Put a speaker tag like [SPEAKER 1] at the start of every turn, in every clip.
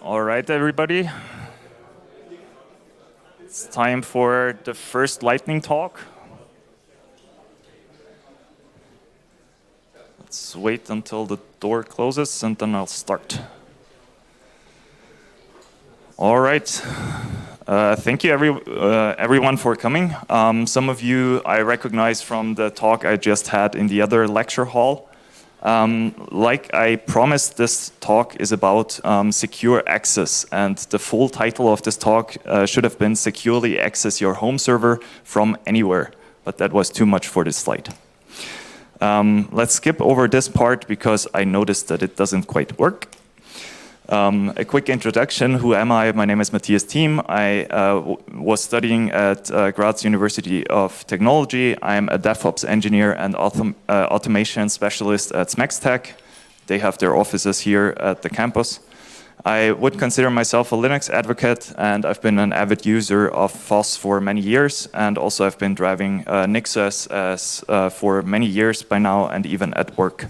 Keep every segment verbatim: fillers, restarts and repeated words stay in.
[SPEAKER 1] All right, everybody. It's time for the first lightning talk. Let's wait until the door closes and then I'll start. All right. Uh, thank you, every, uh, everyone, for coming. Um, some of you I recognize from the talk I just had in the other lecture hall. Um, like I promised, this talk is about um, secure access, and the full title of this talk uh, should have been Securely Access Your Home Server from Anywhere, but that was too much for this slide. Um, let's skip over this part because I noticed that it doesn't quite work. Um, a quick introduction, who am I? My name is Matthias Thiem. I uh, was studying at uh, Graz University of Technology. I'm a DevOps engineer and autom uh, automation specialist at SmaxTech. They have their offices here at the campus. I would consider myself a Linux advocate, and I've been an avid user of F O S for many years, and also I've been driving uh, NixOS as, uh, for many years by now, and even at work.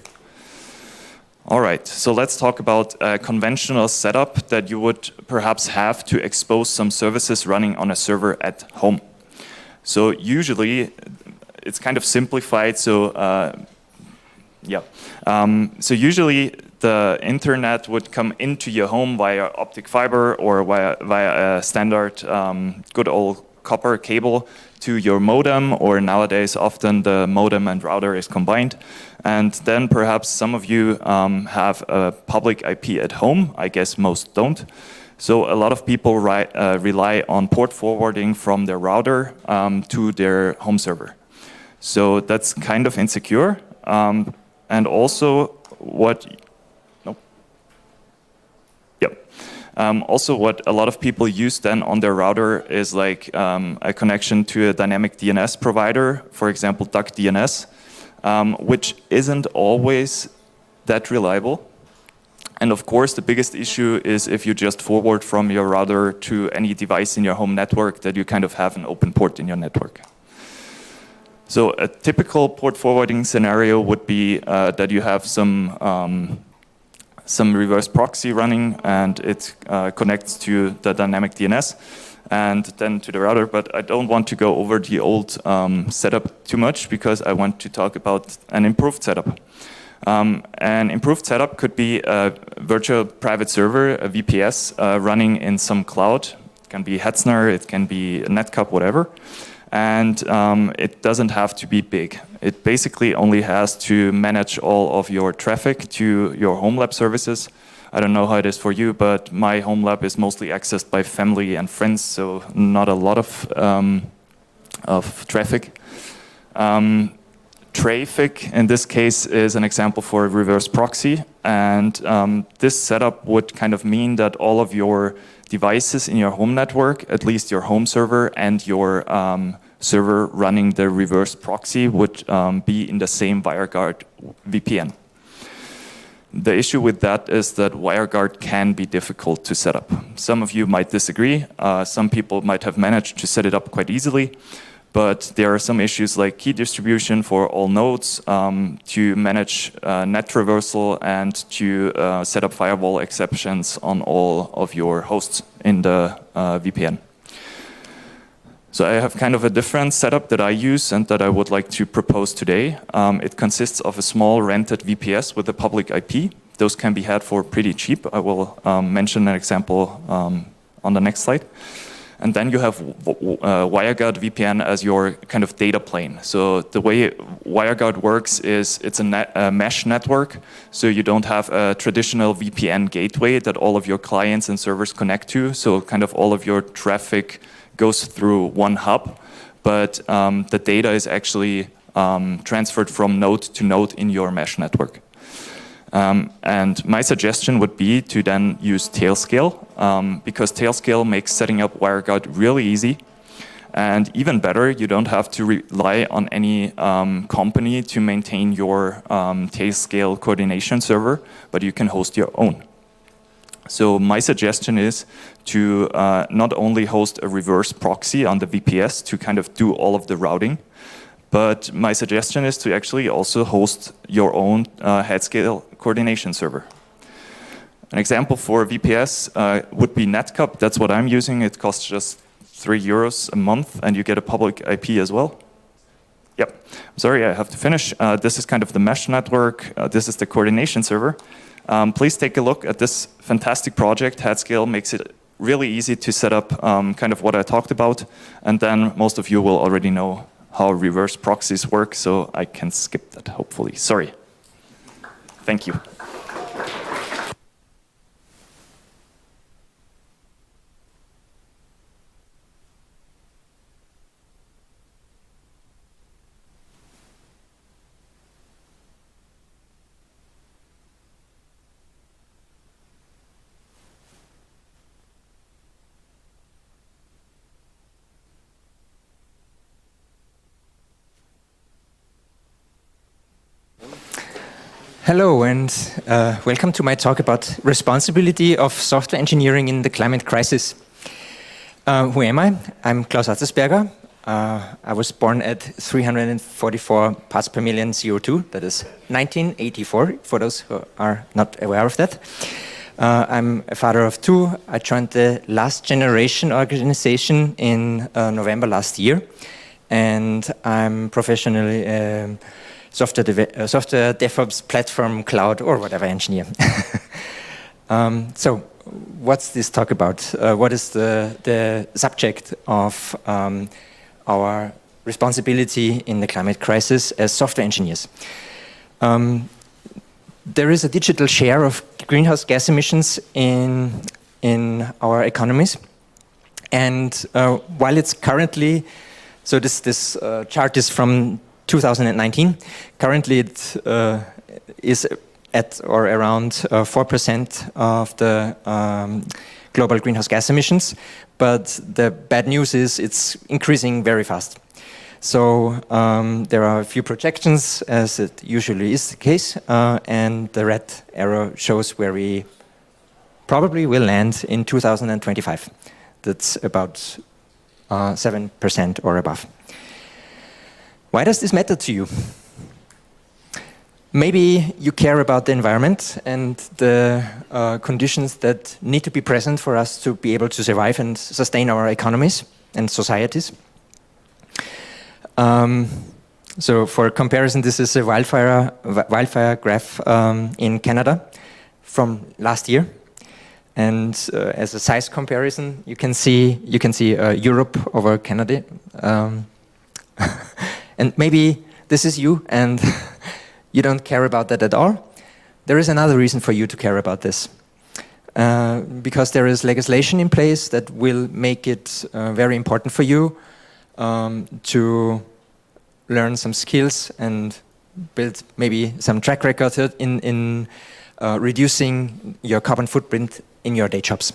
[SPEAKER 1] All right, so let's talk about a conventional setup that you would perhaps have to expose some services running on a server at home. So usually, it's kind of simplified, so uh, yeah. Um, so usually, the internet would come into your home via optic fiber or via, via a standard um, good old copper cable to your modem, or nowadays often the modem and router is combined. And then perhaps some of you um, have a public I P at home. I guess most don't. So a lot of people ri uh, rely on port forwarding from their router um, to their home server. So that's kind of insecure. Um, and also what, nope. Yep. Um, also, what a lot of people use then on their router is like um, a connection to a dynamic D N S provider, for example, DuckDNS, um, which isn't always that reliable. And of course, the biggest issue is if you just forward from your router to any device in your home network, that you kind of have an open port in your network. So a typical port forwarding scenario would be uh, that you have some um, some reverse proxy running, and it uh, connects to the dynamic D N S and then to the router. But I don't want to go over the old um, setup too much because I want to talk about an improved setup. Um, an improved setup could be a virtual private server, a V P S, uh, running in some cloud. It can be Hetzner, it can be Netcup, whatever. And um, it doesn't have to be big. It basically only has to manage all of your traffic to your home lab services. I don't know how it is for you, but my home lab is mostly accessed by family and friends, so not a lot of, um, of traffic. Um, Traefik, in this case, is an example for a reverse proxy. And um, this setup would kind of mean that all of your devices in your home network, at least your home server and your um, server running the reverse proxy, would um, be in the same WireGuard V P N. The issue with that is that WireGuard can be difficult to set up. Some of you might disagree. Uh, some people might have managed to set it up quite easily. But there are some issues like key distribution for all nodes, um, to manage uh, net traversal, and to uh, set up firewall exceptions on all of your hosts in the uh, V P N. So I have kind of a different setup that I use and that I would like to propose today. Um, it consists of a small rented V P S with a public I P. Those can be had for pretty cheap. I will um, mention an example um, on the next slide. And then you have uh, WireGuard V P N as your kind of data plane. So the way WireGuard works is it's a, net, a mesh network. So you don't have a traditional V P N gateway that all of your clients and servers connect to. So kind of all of your traffic goes through one hub. But um, the data is actually um, transferred from node to node in your mesh network. Um, and my suggestion would be to then use Tailscale, um, because Tailscale makes setting up WireGuard really easy. And even better, you don't have to rely on any um, company to maintain your um, Tailscale coordination server, but you can host your own. So my suggestion is to uh, not only host a reverse proxy on the V P S to kind of do all of the routing, but my suggestion is to actually also host your own uh, head scale coordination server. An example for V P S uh, would be Netcup. That's what I'm using. It costs just three euros a month, and you get a public I P as well. Yep. I'm sorry, I have to finish. Uh, this is kind of the mesh network. Uh, this is the coordination server. Um, please take a look at this fantastic project. HeadScale makes it really easy to set up um, kind of what I talked about. And then most of you will already know how reverse proxies work, so I can skip that, hopefully. Sorry. Thank you.
[SPEAKER 2] Hello, and uh, welcome to my talk about responsibility of software engineering in the climate crisis. Uh, who am I? I'm Klaus Attersberger. Uh, I was born at three hundred forty-four parts per million C O two, that is nineteen eighty-four, for those who are not aware of that. Uh, I'm a father of two. I joined the Last Generation organization in uh, November last year, and I'm professionally um, Software, dev uh, software DevOps platform, cloud, or whatever engineer. um, so, what's this talk about? Uh, what is the, the subject of um, our responsibility in the climate crisis as software engineers? Um, there is a digital share of greenhouse gas emissions in, in our economies. And uh, while it's currently, so this, this uh, chart is from two thousand nineteen. Currently, it uh, is at or around uh, four percent of the um, global greenhouse gas emissions. But the bad news is it's increasing very fast. So um, there are a few projections, as it usually is the case, uh, and the red arrow shows where we probably will land in two thousand twenty-five. That's about uh, seven percent or above. Why does this matter to you? Maybe you care about the environment and the uh, conditions that need to be present for us to be able to survive and sustain our economies and societies. Um, so for comparison, this is a wildfire, wildfire graph um, in Canada from last year. And uh, as a size comparison, you can see, you can see uh, Europe over Canada. Um, And maybe this is you, and you don't care about that at all. There is another reason for you to care about this. Uh, because there is legislation in place that will make it uh, very important for you um, to learn some skills and build maybe some track record in, in uh, reducing your carbon footprint in your day jobs.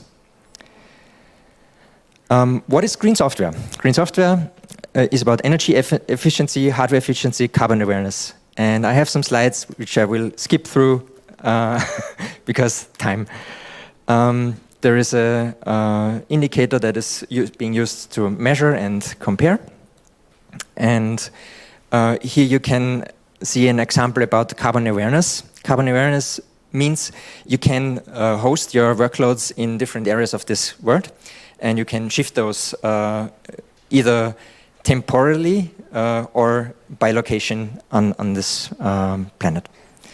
[SPEAKER 2] Um, what is green software? Green software uh, is about energy eff efficiency, hardware efficiency, carbon awareness. And I have some slides which I will skip through uh, because time. Um, there is a uh, indicator that is being used to measure and compare. And uh, here you can see an example about carbon awareness. Carbon awareness means you can uh, host your workloads in different areas of this world. And you can shift those uh, either temporally uh, or by location on, on this um, planet.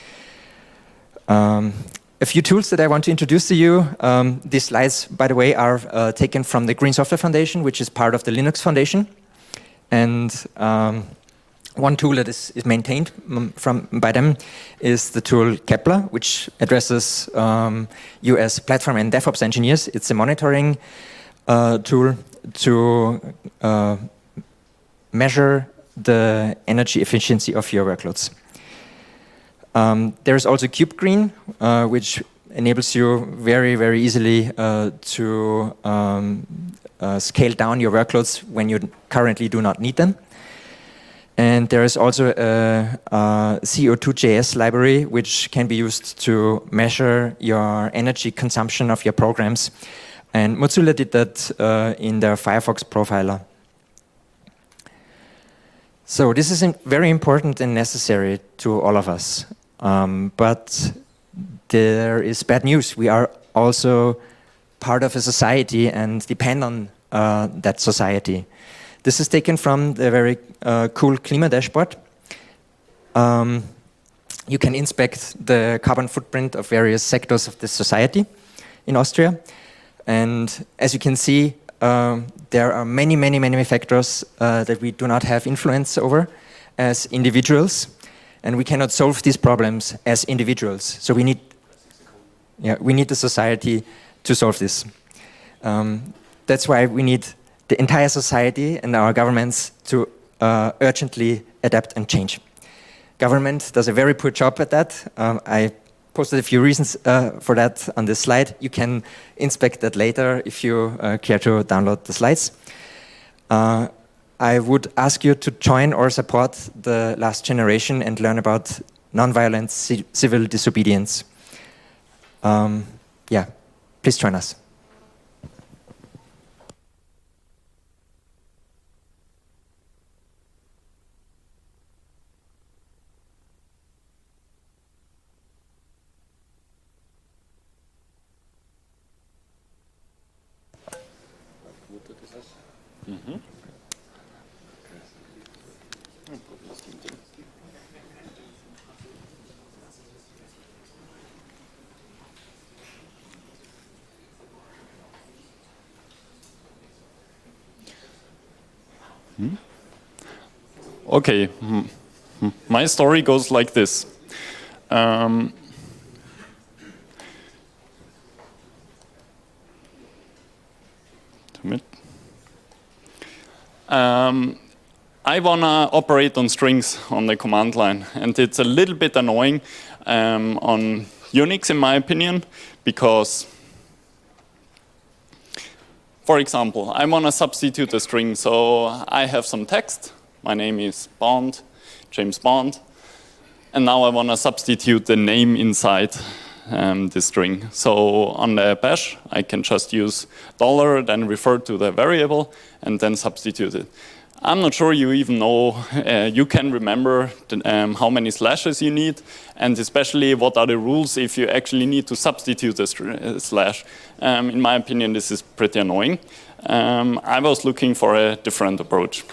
[SPEAKER 2] Um, a few tools that I want to introduce to you. Um, these slides, by the way, are uh, taken from the Green Software Foundation, which is part of the Linux Foundation. And um, one tool that is, is maintained from, by them is the tool Kepler, which addresses um, you as platform and DevOps engineers. It's a monitoring Uh, tool to uh, measure the energy efficiency of your workloads. Um, there's also KubeGreen, uh, which enables you very, very easily uh, to um, uh, scale down your workloads when you currently do not need them. And there is also a, a C O two J S library, which can be used to measure your energy consumption of your programs. And Mozilla did that uh, in their Firefox profiler. So this is very important and necessary to all of us. Um, but there is bad news. We are also part of a society and depend on uh, that society. This is taken from the very uh, cool Klima dashboard. Um, you can inspect the carbon footprint of various sectors of the society in Austria. And as you can see, um, there are many, many, many factors uh, that we do not have influence over as individuals. And we cannot solve these problems as individuals. So we need, yeah, we need the society to solve this. Um, that's why we need the entire society and our governments to uh, urgently adapt and change. Government does a very poor job at that. Um, I posted a few reasons uh, for that on this slide. You can inspect that later if you uh, care to download the slides. Uh, I would ask you to join or support the last generation and learn about nonviolent ci civil disobedience. Um, yeah, please join us.
[SPEAKER 3] Mm-hmm. Hmm? Okay, hmm. My story goes like this. Um, um, I wanna operate on strings on the command line, and it's a little bit annoying um, on Unix, in my opinion, because, for example, I want to substitute a string. So I have some text. My name is Bond, James Bond. And now I want to substitute the name inside um, the string. So on the bash, I can just use dollar, then refer to the variable, and then substitute it. I'm not sure you even know, uh, you can remember the, um, how many slashes you need, and especially what are the rules if you actually need to substitute a slash. Um, in my opinion, this is pretty annoying. Um, I was looking for a different approach.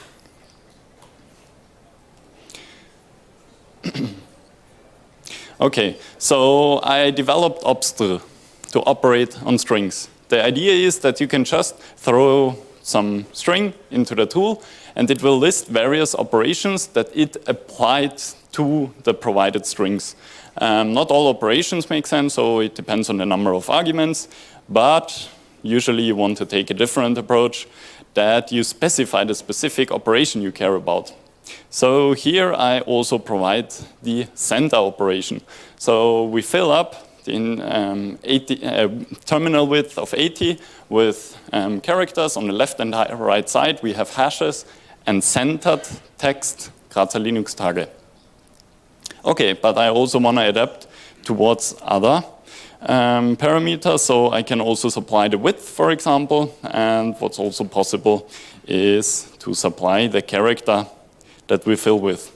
[SPEAKER 3] Okay, so I developed Obstr to operate on strings. The idea is that you can just throw some string into the tool, and it will list various operations that it applied to the provided strings. Um, not all operations make sense, so it depends on the number of arguments, but usually you want to take a different approach that you specify the specific operation you care about. So here I also provide the center operation. So we fill up in um, eighty, uh, terminal width of eighty with um, characters. On the left and right side we have hashes and centered text Grazer Linux Tage. Okay, but I also want to adapt towards other um, parameters, so I can also supply the width, for example, and what's also possible is to supply the character that we fill with.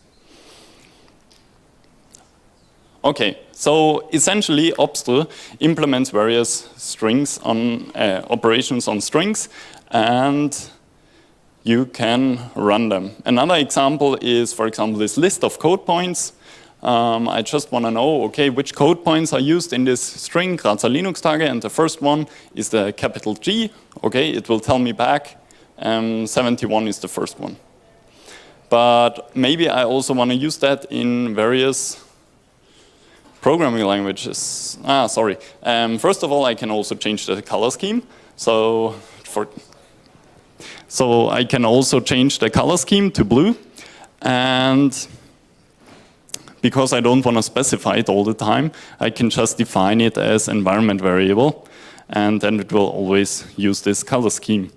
[SPEAKER 3] Okay, so essentially Obstr implements various strings on uh, operations on strings, and you can run them. Another example is, for example, this list of code points. Um, I just want to know, okay, which code points are used in this string, Grazer Linux Tage, and the first one is the capital G. Okay, it will tell me back, um, seventy-one is the first one. But maybe I also want to use that in various programming languages. Ah, sorry. Um, first of all, I can also change the color scheme. So for So I can also change the color scheme to blue, and because I don't want to specify it all the time, I can just define it as environment variable, and then it will always use this color scheme.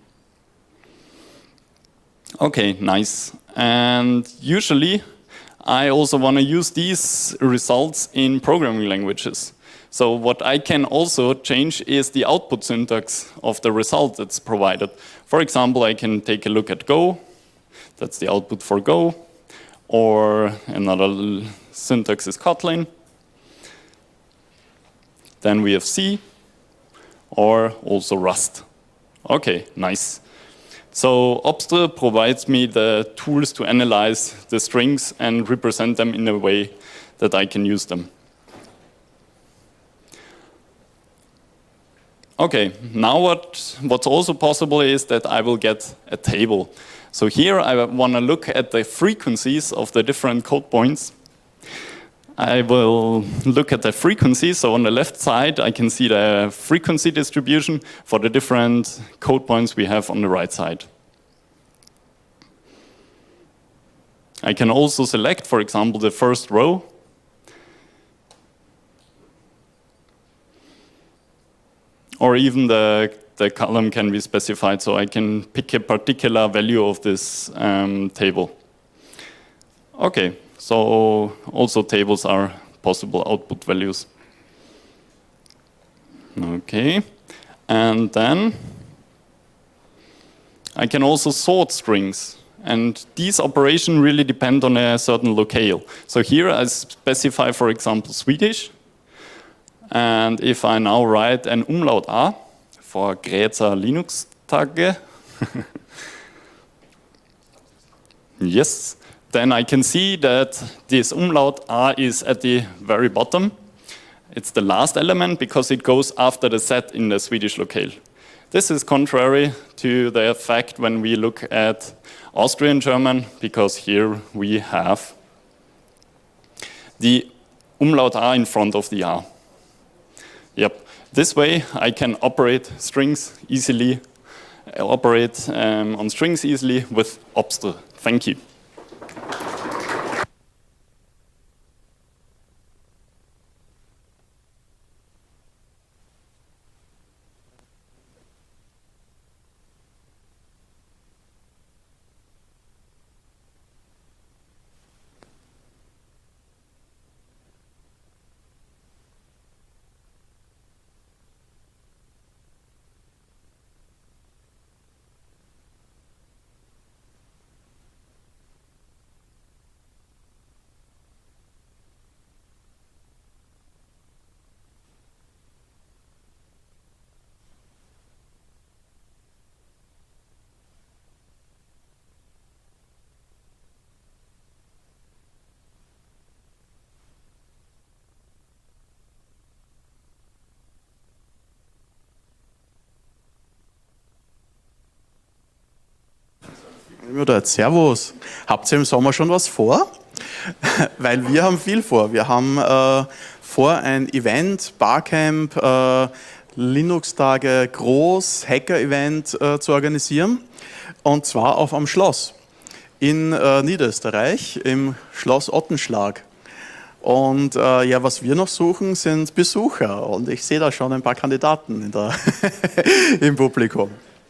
[SPEAKER 3] Okay, nice. And usually I also want to use these results in programming languages. So what I can also change is the output syntax of the result that's provided. For example, I can take a look at Go. That's the output for Go. Or another syntax is Kotlin. Then we have C, or also Rust. Okay, nice. So Obstr provides me the tools to analyze the strings and represent them in a way that I can use them. Okay, now what, what's also possible is that I will get a table. So here I want to look at the frequencies of the different code points. I will look at the frequency. So on the left side, I can see the frequency distribution for the different code points we have on the right side. I can also select, for example, the first row. Or even the, the column can be specified, so I can pick a particular value of this um, table. Okay. So also tables are possible output values. Okay, and then I can also sort strings. And these operations really depend on a certain locale. So here I specify, for example, Swedish. And if I now write an Umlaut A for Grazer Linux Tage, yes, then I can see that this umlaut A is at the very bottom. It's the last element because it goes after the Z in the Swedish locale. This is contrary to the fact when we look at Austrian German, because here we have the umlaut A in front of the A. Yep. This way I can operate strings easily, operate um, on strings easily with Obstr. Thank you.
[SPEAKER 4] Servus. Habt ihr im Sommer schon was vor? Weil wir haben viel vor. Wir haben äh, vor ein Event, Barcamp, äh, Linux-Tage groß, Hacker-Event äh, zu organisieren. Und zwar auf am Schloss in äh, Niederösterreich, im Schloss Ottenschlag. Und äh, ja, was wir noch suchen, sind Besucher. Und ich sehe da schon ein paar Kandidaten in der im Publikum.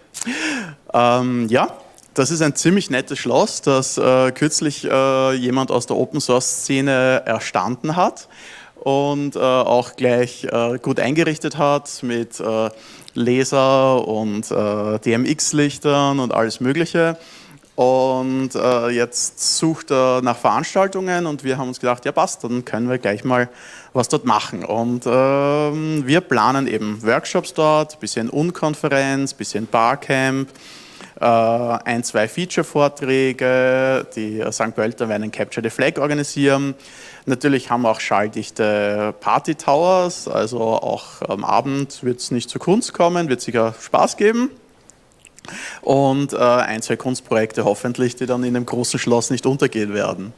[SPEAKER 4] Ähm, ja. Das ist ein ziemlich nettes Schloss, das äh, kürzlich äh, jemand aus der Open-Source-Szene erstanden hat und äh, auch gleich äh, gut eingerichtet hat mit äh, Laser und äh, D M X-Lichtern und alles Mögliche. Und äh, jetzt sucht er nach Veranstaltungen und wir haben uns gedacht, ja passt, dann können wir gleich mal was dort machen. Und äh, wir planen eben Workshops dort, bisschen Unkonferenz, bisschen Barcamp, ein, zwei Feature-Vorträge, die Sankt Pölten werden Capture the Flag organisieren. Natürlich haben wir auch schalldichte Party-Towers, also auch am Abend wird es nicht zur Kunst kommen, wird sicher Spaß geben. Und äh, ein, zwei Kunstprojekte hoffentlich, die dann in dem großen Schloss nicht untergehen werden.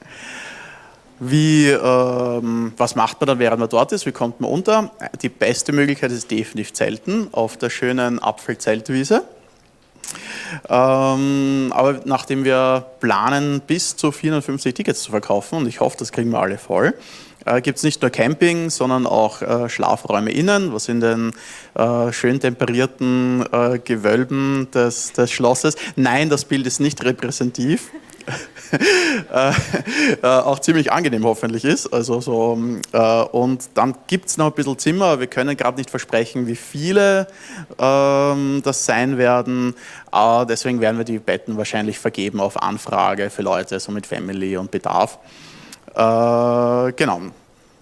[SPEAKER 4] Wie, ähm, was macht man dann, während man dort ist? Wie kommt man unter? Die beste Möglichkeit ist definitiv Zelten auf der schönen Apfelzeltwiese. Ähm, aber nachdem wir planen, bis zu vierhundertfünfzig Tickets zu verkaufen, und ich hoffe, das kriegen wir alle voll, äh, gibt es nicht nur Camping, sondern auch äh, Schlafräume innen, was in den äh, schön temperierten äh, Gewölben des, des Schlosses. Nein, das Bild ist nicht repräsentativ. äh, äh, auch ziemlich angenehm hoffentlich ist. Also so, äh, und dann gibt es noch ein bisschen Zimmer. Wir können gerade nicht versprechen, wie viele äh, das sein werden. Aber deswegen werden wir die Betten wahrscheinlich vergeben auf Anfrage für Leute so mit Family und Bedarf. Äh, genau.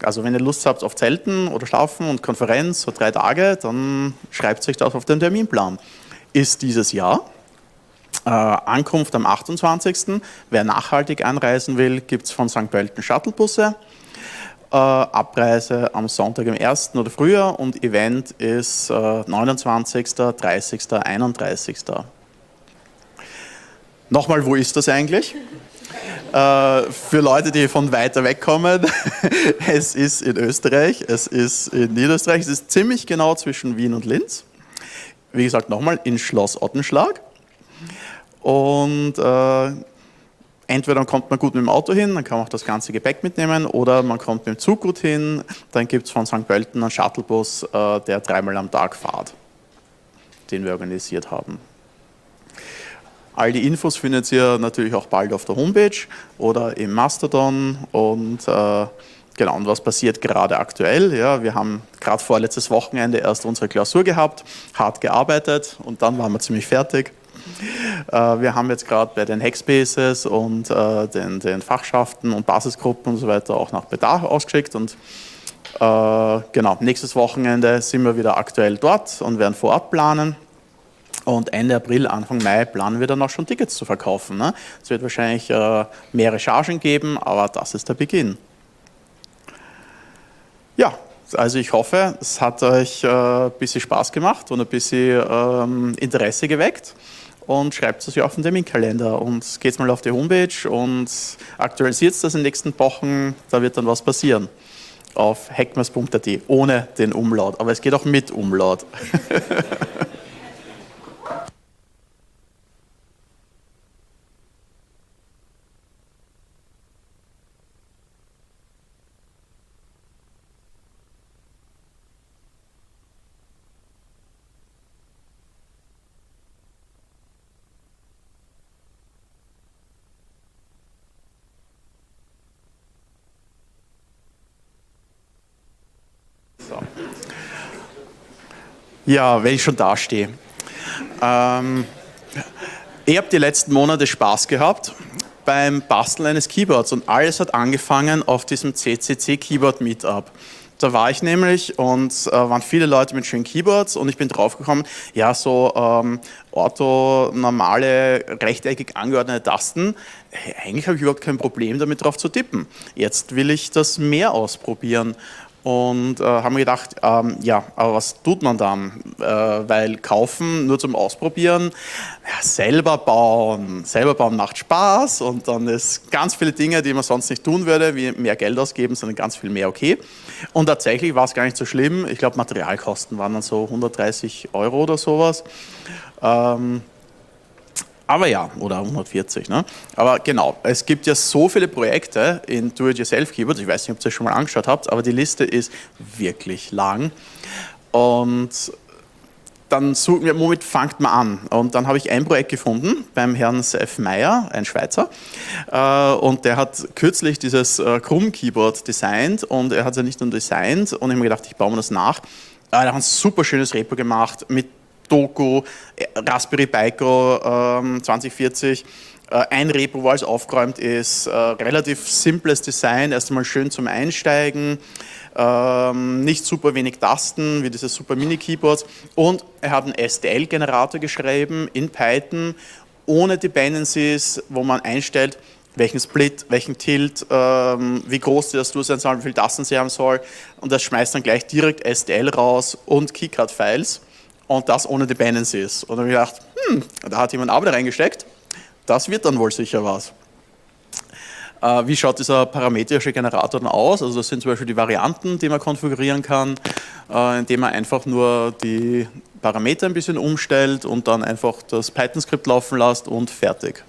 [SPEAKER 4] Also wenn ihr Lust habt auf Zelten oder Schlafen und Konferenz, so drei Tage, dann schreibt euch das auf den Terminplan. Ist dieses Jahr. Äh, Ankunft am achtundzwanzigsten Wer nachhaltig anreisen will, gibt es von Sankt Pölten Shuttlebusse. Äh, Abreise am Sonntag im ersten oder früher und Event ist äh, neunundzwanzigsten, dreißigsten, einunddreißigsten Nochmal, wo ist das eigentlich? Äh, für Leute, die von weiter weg kommen, es ist in Österreich, es ist in Niederösterreich, es ist ziemlich genau zwischen Wien und Linz. Wie gesagt, nochmal in Schloss Ottenschlag. Und äh, entweder kommt man gut mit dem Auto hin, dann kann man auch das ganze Gepäck mitnehmen, oder man kommt mit dem Zug gut hin, dann gibt es von Sankt Pölten einen Shuttlebus, äh, der dreimal am Tag fährt, den wir organisiert haben. All die Infos findet ihr natürlich auch bald auf der Homepage oder im Mastodon und äh, genau, und was passiert gerade aktuell? Ja, wir haben gerade vorletztes Wochenende erst unsere Klausur gehabt, hart gearbeitet und dann waren wir ziemlich fertig. Äh, wir haben jetzt gerade bei den Hackspaces und äh, den, den Fachschaften und Basisgruppen und so weiter auch nach Bedarf ausgeschickt und äh, genau, nächstes Wochenende sind wir wieder aktuell dort und werden vor Ort planen. Und Ende April, Anfang Mai planen wir dann auch schon Tickets zu verkaufen. Ne? Es wird wahrscheinlich äh, mehrere Chargen geben, aber das ist der Beginn. Ja, also ich hoffe, es hat euch äh, ein bisschen Spaß gemacht und ein bisschen ähm, Interesse geweckt. Und schreibt es euch auf den Terminkalender und geht mal auf die Homepage und aktualisiert das in den nächsten Wochen, da wird dann was passieren. Auf hackmas punkt a t, ohne den Umlaut, aber es geht auch mit Umlaut. Ja, wenn ich schon da stehe. Ähm, ich habe die letzten Monate Spaß gehabt beim Basteln eines Keyboards und alles hat angefangen auf diesem C C C Keyboard Meetup. Da war ich nämlich und äh, waren viele Leute mit schönen Keyboards und ich bin draufgekommen, ja, so ähm, ortho, normale, rechteckig angeordnete Tasten, hey, eigentlich habe ich überhaupt kein Problem damit drauf zu tippen. Jetzt will ich das mehr ausprobieren. Und äh, haben mir gedacht, ähm, ja, aber was tut man dann? Äh, weil kaufen nur zum Ausprobieren, ja, selber bauen. Selber bauen macht Spaß und dann ist ganz viele Dinge, die man sonst nicht tun würde, wie mehr Geld ausgeben, sondern ganz viel mehr okay. Und tatsächlich war es gar nicht so schlimm. Ich glaube, Materialkosten waren dann so hundertdreißig Euro oder sowas. Ähm, Aber ja, oder hundertvierzig. Ne? Aber genau, es gibt ja so viele Projekte in Do-it-yourself-Keyboards. Ich weiß nicht, ob ihr das schon mal angeschaut habt, aber die Liste ist wirklich lang. Und dann suchen wir, womit fangt man an? Und dann habe ich ein Projekt gefunden beim Herrn Seif Meyer, ein Schweizer. Und der hat kürzlich dieses Krumm-Keyboard designt und er hat es ja nicht nur designt und ich habe mir gedacht, ich baue mir das nach. Er hat ein super schönes Repo gemacht mit Doku, Raspberry Pico ähm, zwanzig vierzig, äh, ein Repo, wo alles aufgeräumt ist, äh, relativ simples Design, erst einmal schön zum Einsteigen, ähm, nicht super wenig Tasten, wie diese Super Mini Keyboards und er hat einen S T L-Generator geschrieben in Python, ohne Dependencies, wo man einstellt, welchen Split, welchen Tilt, ähm, wie groß die Tastatur sein soll, wie viele Tasten sie haben soll und das schmeißt dann gleich direkt S T L raus und Keycard-Files. Und das ohne Dependencies. Und dann habe ich gedacht, hm, da hat jemand Arbeit reingesteckt, das wird dann wohl sicher was. Äh, wie schaut dieser parametrische Generator dann aus? Also das sind zum Beispiel die Varianten, die man konfigurieren kann, äh, indem man einfach nur die Parameter ein bisschen umstellt und dann einfach das Python-Skript laufen lässt und fertig.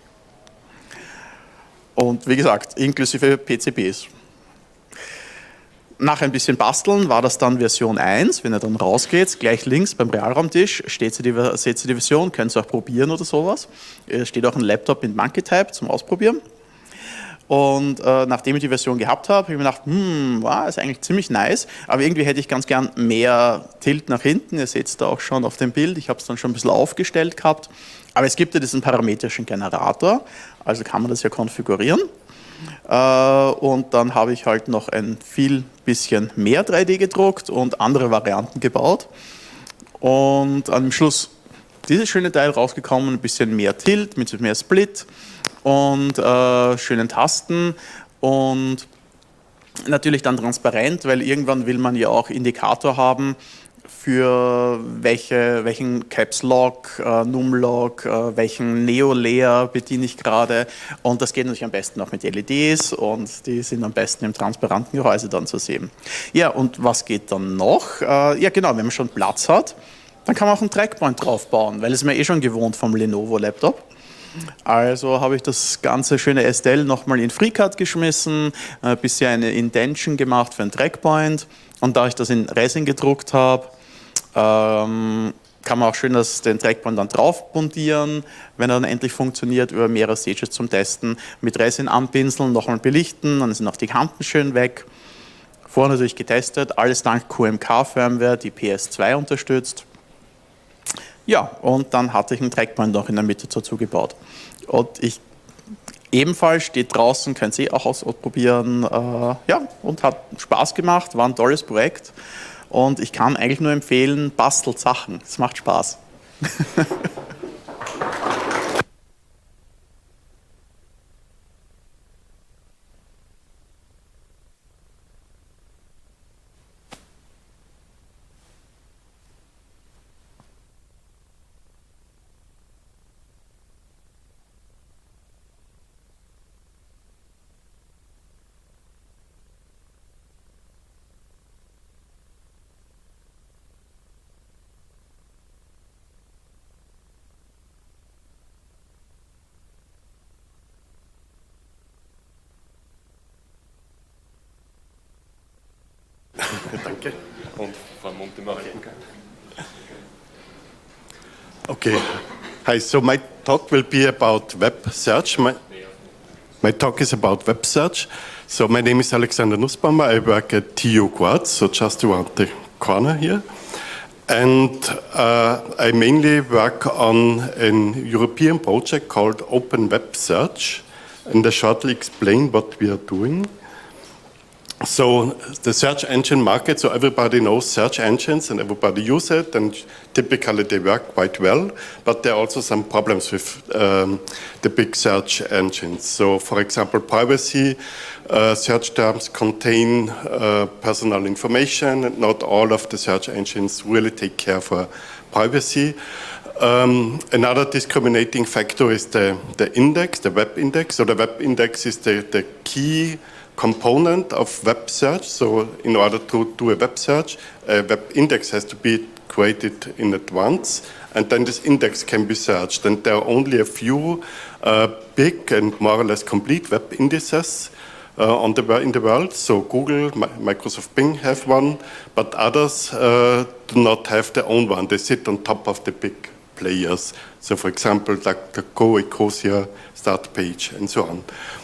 [SPEAKER 4] Und wie gesagt, inklusive P C Bs. Nach ein bisschen Basteln war das dann Version eins. Wenn ihr dann rausgeht, gleich links beim Realraumtisch steht die, seht ihr die Version, könnt ihr auch probieren oder sowas. Es steht auch ein Laptop mit Monkey Type zum Ausprobieren. Und äh, nachdem ich die Version gehabt habe, habe ich mir gedacht, hm, wow, ist eigentlich ziemlich nice, aber irgendwie hätte ich ganz gern mehr Tilt nach hinten. Ihr seht es da auch schon auf dem Bild, ich habe es dann schon ein bisschen aufgestellt gehabt. Aber es gibt ja diesen parametrischen Generator, also kann man das ja konfigurieren. Äh, und dann habe ich halt noch ein viel bisschen mehr drei D gedruckt und andere Varianten gebaut. Und am Schluss dieses schöne Teil rausgekommen, ein bisschen mehr Tilt, mit mehr Split und äh, schönen Tasten und natürlich dann transparent, weil irgendwann will man ja auch Indikator haben, für welche, welchen Caps Lock, äh, Num Lock, äh, welchen Neo Layer bediene ich gerade. Und das geht natürlich am besten auch mit L E Ds und die sind am besten im transparenten Gehäuse dann zu sehen. Ja, und was geht dann noch? Äh, ja, genau, wenn man schon Platz hat, dann kann man auch einen Trackpoint draufbauen, weil es ist mir eh schon gewohnt vom Lenovo Laptop. Also habe ich das ganze schöne S T L nochmal in FreeCAD geschmissen, ein bisschen eine Indention gemacht für einen Trackpoint. Und da ich das in Resin gedruckt habe, ähm, kann man auch schön das, den Trackpoint dann drauf montieren, wenn er dann endlich funktioniert, über mehrere Stages zum Testen. Mit Resin anpinseln, nochmal belichten, dann sind auch die Kanten schön weg. Vorher natürlich getestet, alles dank Q M K-Firmware, die P S zwei unterstützt. Ja, und dann hatte ich einen Trackpoint noch in der Mitte dazu gebaut. Und ich ebenfalls steht draußen, könnt ihr auch ausprobieren. Äh, ja, und hat Spaß gemacht, war ein tolles Projekt. Und ich kann eigentlich nur empfehlen, bastelt Sachen, es macht Spaß.
[SPEAKER 5] Danke. Und Frau Montemarken. Okay. Hi, so my talk will be about web search. My, my talk is about web search. So my name is Alexander Nussbaumer. I work at T U Quartz, so just around the corner here. And uh, I mainly work on a European project called Open Web Search. And I shortly explain what we are doing. So the search engine market, so everybody knows search engines and everybody uses it, and typically they work quite well, but there are also some problems with um, the big search engines. So for example, privacy, uh, search terms contain uh, personal information, and not all of the search engines really take care for privacy. Um, another discriminating factor is the, the index, the web index. So the web index is the, the key component of web search. So in order to do a web search, a web index has to be created in advance, and then this index can be searched. And there are only a few uh, big and more or less complete web indices uh, on the, in the world. So Google, Microsoft Bing have one, but others uh, do not have their own one. They sit on top of the big players. So for example, like the Go, Ecosia, Startpage, and so on.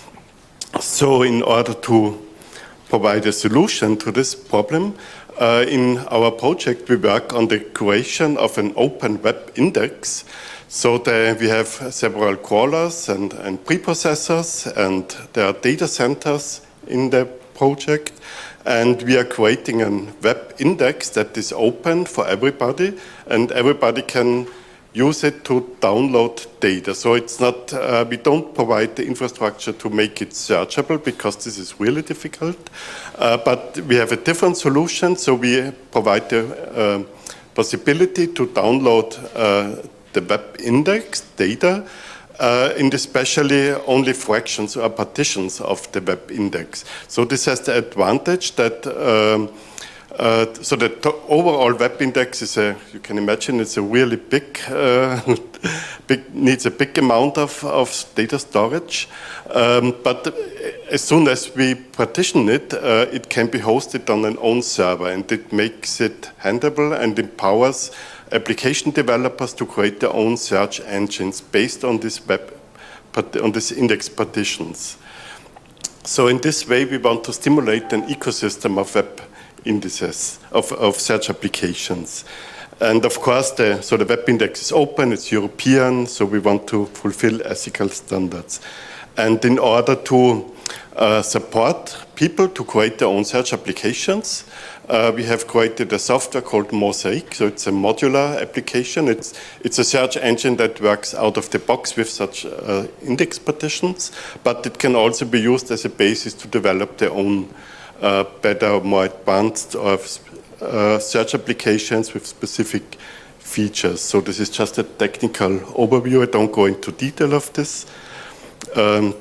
[SPEAKER 5] So in order to provide a solution to this problem, uh, in our project we work on the creation of an open web index. So the, we have several crawlers and, and preprocessors, and there are data centers in the project. And we are creating a web index that is open for everybody, and everybody can use it to download data. So it's not, uh, we don't provide the infrastructure to make it searchable, because this is really difficult. Uh, but we have a different solution. So we provide the uh, possibility to download uh, the web index data uh, in especially only fractions or partitions of the web index. So this has the advantage that um, Uh, so the overall web index is a, you can imagine it's a really big, uh, big needs a big amount of, of data storage. Um, but as soon as we partition it, uh, it can be hosted on an own server, and it makes it handleable and empowers application developers to create their own search engines based on this web, on this index partitions. So in this way, we want to stimulate an ecosystem of web indices of, of search applications. And of course, the, so the web index is open, it's European, so we want to fulfill ethical standards. And in order to uh, support people to create their own search applications. Uh, we have created a software called Mosaic, so it's a modular application. It's, it's a search engine that works out of the box with such uh, index partitions, but it can also be used as a basis to develop their own uh, better, more advanced uh, uh, search applications with specific features. So this is just a technical overview. I don't go into detail of this. Um,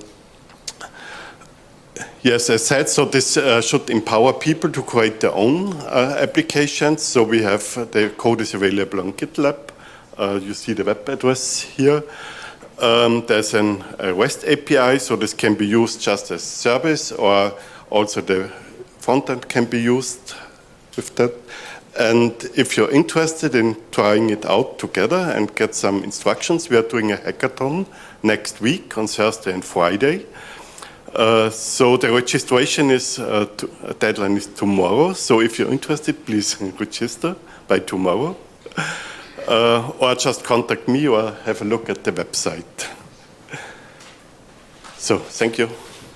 [SPEAKER 5] Yes, as said, so this uh, should empower people to create their own uh, applications. So we have, uh, the code is available on GitLab. Uh, you see the web address here. Um, there's an, a REST A P I, so this can be used just as service, or also the front end can be used with that. And if you're interested in trying it out together and get some instructions, we are doing a hackathon next week on Thursday and Friday. Uh, so the registration is, uh, to, uh, deadline is tomorrow. So if you're interested, please register by tomorrow. Uh, or just contact me or have a look at the website. So, thank you.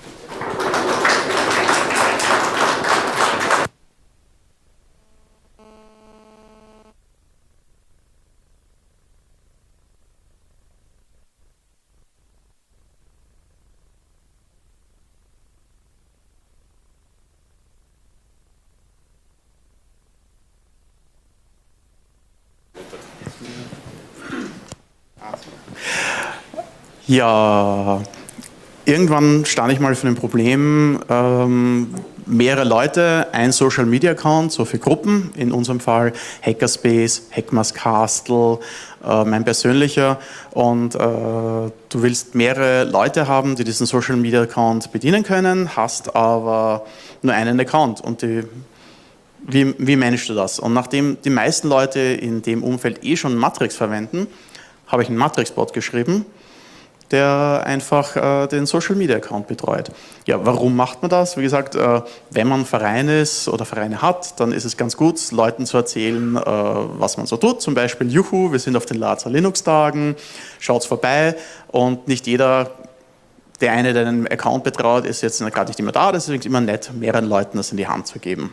[SPEAKER 4] Ja, irgendwann stand ich mal vor dem Problem, ähm, mehrere Leute, ein Social Media Account, so für Gruppen, in unserem Fall Hackerspace, Hackmas Castle, äh, mein persönlicher, und äh, du willst mehrere Leute haben, die diesen Social Media Account bedienen können, hast aber nur einen Account, und die, wie, wie managst du das? Und nachdem die meisten Leute in dem Umfeld eh schon Matrix verwenden, habe ich einen Matrix-Bot geschrieben, der einfach äh, den Social Media Account betreut. Ja, warum macht man das? Wie gesagt, äh, wenn man Verein ist oder Vereine hat, dann ist es ganz gut, Leuten zu erzählen, äh, was man so tut. Zum Beispiel, juhu, wir sind auf den Lazer Linux-Tagen, schaut's vorbei, und nicht jeder, der eine, der einen Account betreut, ist jetzt gerade nicht immer da. Das ist immer nett, mehreren Leuten das in die Hand zu geben.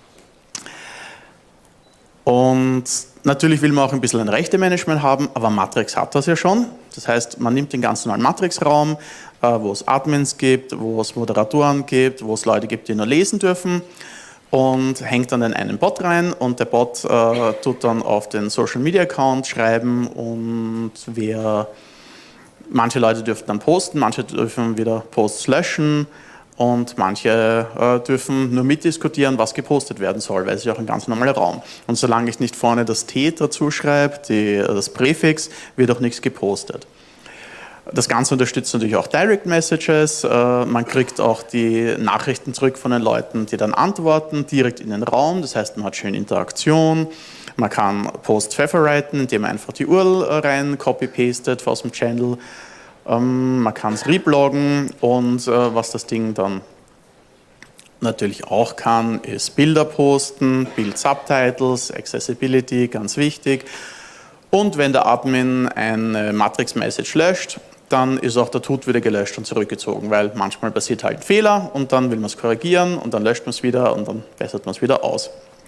[SPEAKER 4] Und natürlich will man auch ein bisschen ein Rechtemanagement haben, aber Matrix hat das ja schon. Das heißt, man nimmt den ganz normalen Matrix-Raum, äh, wo es Admins gibt, wo es Moderatoren gibt, wo es Leute gibt, die nur lesen dürfen, und hängt dann in einen Bot rein, und der Bot äh, tut dann auf den Social-Media-Account schreiben, und wer, manche Leute dürfen dann posten, manche dürfen wieder Posts löschen, und manche äh, dürfen nur mitdiskutieren, was gepostet werden soll, weil es ist ja auch ein ganz normaler Raum. Und solange ich nicht vorne das T dazu schreibe, die, das Präfix, wird auch nichts gepostet. Das Ganze unterstützt natürlich auch Direct Messages. Äh, man kriegt auch die Nachrichten zurück von den Leuten, die dann antworten, direkt in den Raum. Das heißt, man hat schön Interaktion. Man kann Post-Favoriten, indem man einfach die U R L rein copy-pastet aus dem Channel. Ähm, man kann es rebloggen, und äh, was das Ding dann natürlich auch kann, ist Bilder posten, Bild-Subtitles, Accessibility, ganz wichtig. Und wenn der Admin eine Matrix-Message löscht, dann ist auch der Tut wieder gelöscht und zurückgezogen, weil manchmal passiert halt ein Fehler, und dann will man es korrigieren, und dann löscht man es wieder, und dann bessert man es wieder aus.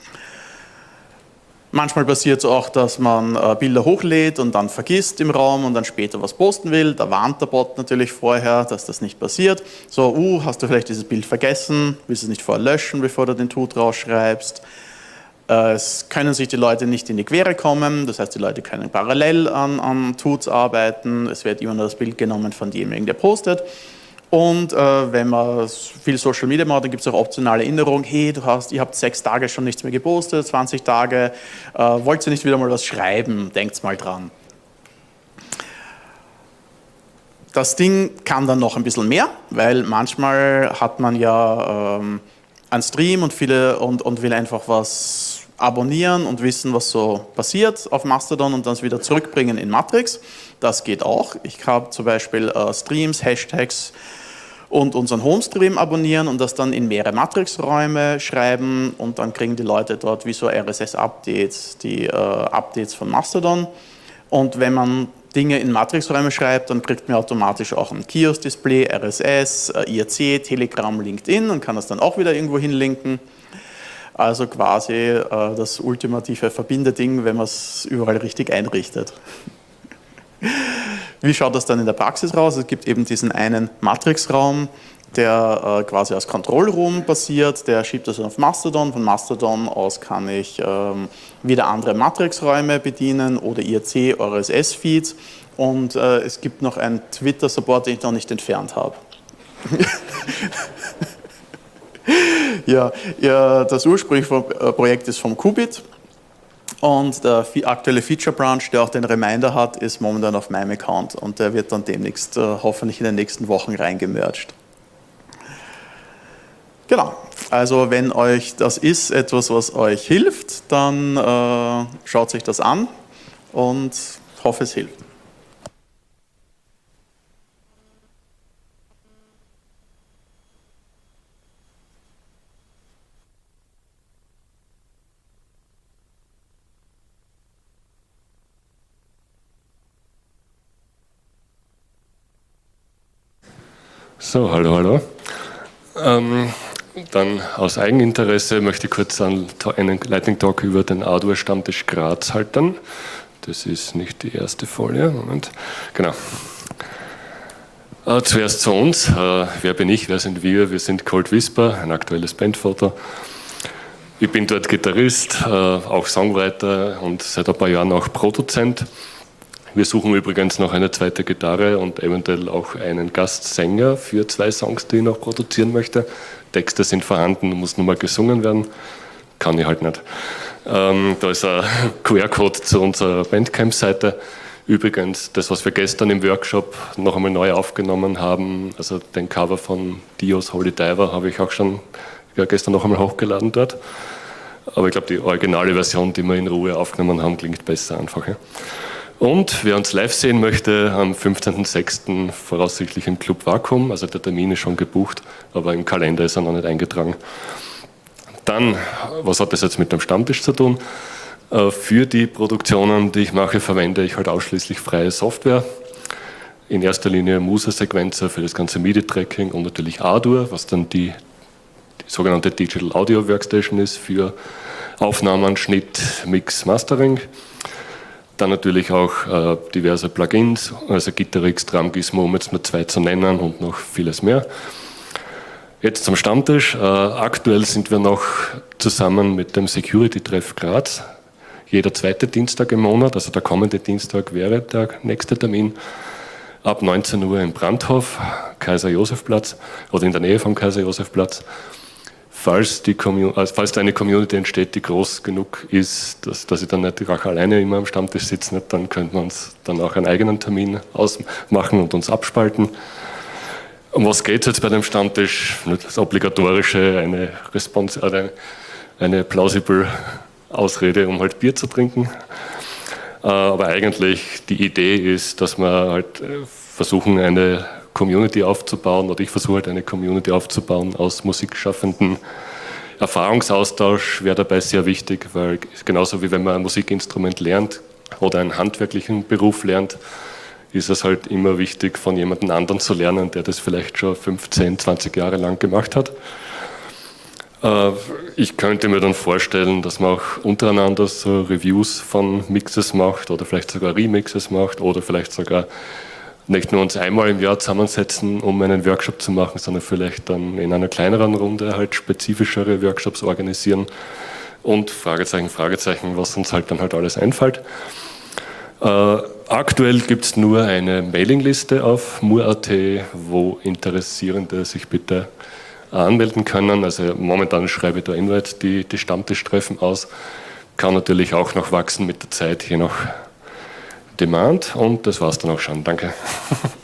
[SPEAKER 4] Manchmal passiert es auch, dass man äh, Bilder hochlädt und dann vergisst im Raum und dann später was posten will. Da warnt der Bot natürlich vorher, dass das nicht passiert. So, uh, hast du vielleicht dieses Bild vergessen, willst du es nicht vorher löschen, bevor du den Tut rausschreibst. Äh, es können sich die Leute nicht in die Quere kommen, das heißt, die Leute können parallel an, an Tuts arbeiten. Es wird immer nur das Bild genommen von demjenigen, der postet. Und äh, wenn man viel Social Media macht, dann gibt es auch optionale Erinnerungen. Hey, du hast, ihr habt sechs Tage schon nichts mehr gepostet, zwanzig Tage, äh, wollt ihr nicht wieder mal was schreiben? Denkt mal dran. Das Ding kann dann noch ein bisschen mehr, weil manchmal hat man ja ähm, einen Stream und, viele, und, und will einfach was abonnieren und wissen, was so passiert auf Mastodon, und dann wieder zurückbringen in Matrix. Das geht auch. Ich habe zum Beispiel äh, Streams, Hashtags und unseren Homestream abonnieren und das dann in mehrere Matrix-Räume schreiben, und dann kriegen die Leute dort wie so R S S-Updates, die äh, Updates von Mastodon. Und wenn man Dinge in Matrixräume schreibt, dann kriegt man automatisch auch ein Kiosk-Display, R S S, I R C, Telegram, LinkedIn und kann das dann auch wieder irgendwo hinlinken. Also quasi äh, das ultimative Verbinderding, wenn man es überall richtig einrichtet. Wie schaut das dann in der Praxis raus? Es gibt eben diesen einen Matrixraum, der äh, quasi als Control Room basiert, der schiebt das auf Mastodon. Von Mastodon aus kann ich ähm, wieder andere Matrixräume bedienen oder I R C, R S S-Feeds und äh, es gibt noch einen Twitter-Support, den ich noch nicht entfernt habe. ja, ja, das ursprüngliche Projekt ist vom Qubit und der aktuelle Feature-Branch, der auch den Reminder hat, ist momentan auf meinem Account und der wird dann demnächst äh, hoffentlich in den nächsten Wochen reingemerged. Genau, also wenn euch das ist, etwas, was euch hilft, dann äh, schaut sich das an und hoffe, es hilft.
[SPEAKER 6] So, hallo, hallo. Ähm, dann aus Eigeninteresse möchte ich kurz einen Lightning Talk über den Arduino-Stammtisch Graz halten. Das ist nicht die erste Folie. Moment. Genau. Äh, zuerst zu uns. Äh, wer bin ich? Wer sind wir? Wir sind Cold Whisper, ein aktuelles Bandfoto. Ich bin dort Gitarrist, äh, auch Songwriter und seit ein paar Jahren auch Produzent. Wir suchen übrigens noch eine zweite Gitarre und eventuell auch einen Gastsänger für zwei Songs, die ich noch produzieren möchte. Texte sind vorhanden, muss nur mal gesungen werden. Kann ich halt nicht. Ähm, da ist ein Q R-Code zu unserer Bandcamp-Seite. Übrigens, das, was wir gestern im Workshop noch einmal neu aufgenommen haben, also den Cover von Dios Holy Diver, habe ich auch schon ja, gestern noch einmal hochgeladen dort. Aber ich glaube, die originale Version, die wir in Ruhe aufgenommen haben, klingt besser einfach. Ja. Und wer uns live sehen möchte, am fünfzehnten sechsten voraussichtlich im Club Vakuum, also der Termin ist schon gebucht, aber im Kalender ist er noch nicht eingetragen. Dann, was hat das jetzt mit dem Stammtisch zu tun? Für die Produktionen, die ich mache, verwende ich halt ausschließlich freie Software. In erster Linie Musa-Sequencer für das ganze MIDI-Tracking und natürlich Ardour, was dann die, die sogenannte Digital Audio Workstation ist für Aufnahmen, Schnitt, Mix, Mastering. Dann natürlich auch äh, diverse Plugins, also Gitarrix, Drum Gizmo, um jetzt nur zwei zu nennen und noch vieles mehr. Jetzt zum Stammtisch. Äh, aktuell sind wir noch zusammen mit dem Security-Treff Graz. Jeder zweite Dienstag im Monat, also der kommende Dienstag wäre der nächste Termin, ab neunzehn Uhr im Brandhof, Kaiser-Josef-Platz oder in der Nähe vom Kaiser-Josef-Platz. Falls, die also falls da eine Community entsteht, die groß genug ist, dass, dass ich dann nicht auch alleine immer am Stammtisch sitze, dann könnte man uns dann auch einen eigenen Termin ausmachen und uns abspalten. Um was geht es jetzt bei dem Stammtisch? Das Obligatorische, eine, Response, eine, eine plausible Ausrede, um halt Bier zu trinken. Aber eigentlich die Idee ist, dass wir halt versuchen, eine Community aufzubauen, oder ich versuche halt eine Community aufzubauen aus Musikschaffenden. Erfahrungsaustausch wäre dabei sehr wichtig, weil genauso wie wenn man ein Musikinstrument lernt oder einen handwerklichen Beruf lernt, ist es halt immer wichtig, von jemandem anderen zu lernen, der das vielleicht schon fünfzehn, zwanzig Jahre lang gemacht hat. Ich könnte mir dann vorstellen, dass man auch untereinander so Reviews von Mixes macht oder vielleicht sogar Remixes macht oder vielleicht sogar nicht nur uns einmal im Jahr zusammensetzen, um einen Workshop zu machen, sondern vielleicht dann in einer kleineren Runde halt spezifischere Workshops organisieren und Fragezeichen, Fragezeichen, was uns halt dann halt alles einfällt. Äh, aktuell gibt es nur eine Mailingliste auf mur punkt at, wo Interessierende sich bitte anmelden können. Also momentan schreibe ich da immer die, die Stammtischtreffen aus. Kann natürlich auch noch wachsen mit der Zeit, je nach Demand, und das war's dann auch schon. Danke.